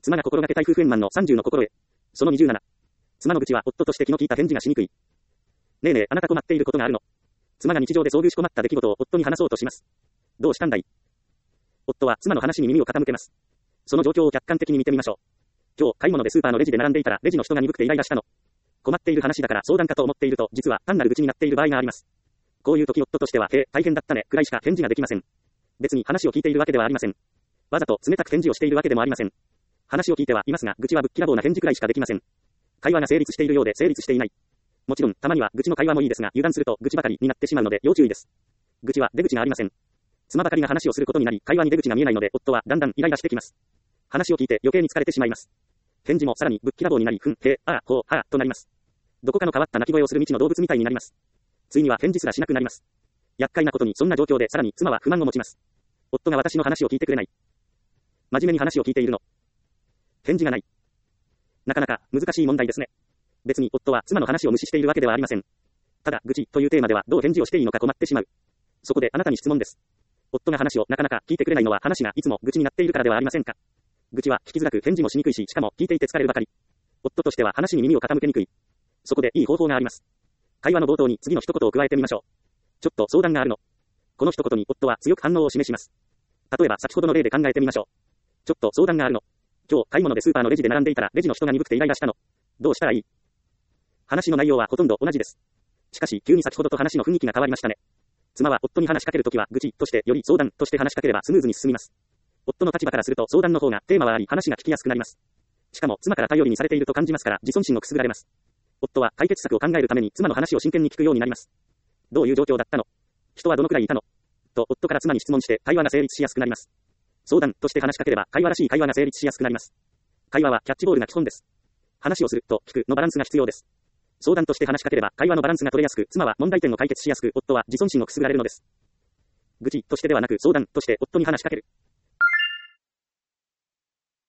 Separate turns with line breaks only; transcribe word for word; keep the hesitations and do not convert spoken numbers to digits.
妻が心がけたい夫婦円満のさんじゅうの心得。そのにじゅうなな。妻の愚痴は夫として気の利いた返事がしにくい。ねえねえ、あなた困っていることがあるの。妻が日常で遭遇し困った出来事を夫に話そうとします。どうしたんだい。夫は妻の話に耳を傾けます。その状況を客観的に見てみましょう。今日、買い物でスーパーのレジで並んでいたら、レジの人が鈍くてイライラしたの。困っている話だから相談かと思っていると、実は単なる愚痴になっている場合があります。こういう時夫としては、へえ、大変だったね、くらいしか返事ができません。別に話を聞いているわけではありません。わざと冷たく返事をしているわけでもありません。話を聞いてはいますが、愚痴はぶっきらぼうな返事くらいしかできません。会話が成立しているようで成立していない。もちろん、たまには愚痴の会話もいいですが、油断すると愚痴ばかりになってしまうので要注意です。愚痴は出口がありません。妻ばかりが話をすることになり、会話に出口が見えないので、夫はだんだんイライラしてきます。話を聞いて余計に疲れてしまいます。返事もさらにぶっきらぼうになり、ふん、へえ、ああ、ほう、はあ、となります。どこかの変わった鳴き声をする未知の動物みたいになります。ついには返事すらしなくなります。厄介なことに、そんな状況でさらに妻は不満を持ちます。夫が私の話を聞いてくれない。真面目に話を聞いているの。返事がない。なかなか難しい問題ですね。別に夫は妻の話を無視しているわけではありません。ただ、愚痴というテーマではどう返事をしていいのか困ってしまう。そこであなたに質問です。夫が話をなかなか聞いてくれないのは話がいつも愚痴になっているからではありませんか。愚痴は聞きづらく返事もしにくいし、しかも聞いていて疲れるばかり。夫としては話に耳を傾けにくい。そこでいい方法があります。会話の冒頭に次の一言を加えてみましょう。ちょっと相談があるの。この一言に夫は強く反応を示します。例えば先ほどの例で考えてみましょう。ちょっと相談があるの。今日買い物でスーパーのレジで並んでいたらレジの人が鈍くてイライラしたの。どうしたらいい？話の内容はほとんど同じです。しかし急に先ほどと話の雰囲気が変わりましたね。妻は夫に話しかけるときは愚痴としてより相談として話しかければスムーズに進みます。夫の立場からすると相談の方がテーマはあり話が聞きやすくなります。しかも妻から頼りにされていると感じますから自尊心をくすぐられます。夫は解決策を考えるために妻の話を真剣に聞くようになります。どういう状況だったの？人はどのくらいいたの？と夫から妻に質問して会話が成立しやすくなります。相談として話しかければ会話らしい会話が成立しやすくなります。会話はキャッチボールが基本です。話をすると聞くのバランスが必要です。相談として話しかければ会話のバランスが取れやすく、妻は問題点を解決しやすく、夫は自尊心をくすぐられるのです。愚痴としてではなく相談として夫に話しかける。